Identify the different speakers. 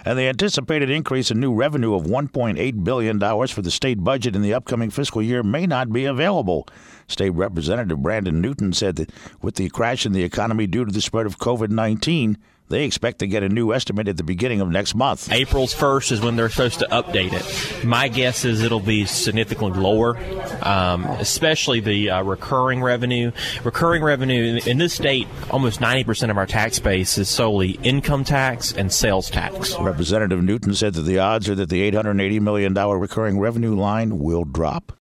Speaker 1: And the anticipated increase in new revenue of $1.8 billion for the state budget in the upcoming fiscal year may not be available. State Representative Brandon Newton said that with the crash in the economy due to the spread of COVID-19, they expect to get a new estimate at the beginning of next month.
Speaker 2: April's 1st is when they're supposed to update it. My guess is it'll be significantly lower, especially the recurring revenue. Recurring revenue in this state, almost 90% of our tax base is solely income tax and sales tax.
Speaker 1: Representative Newton said that the odds are that the $880 million recurring revenue line will drop.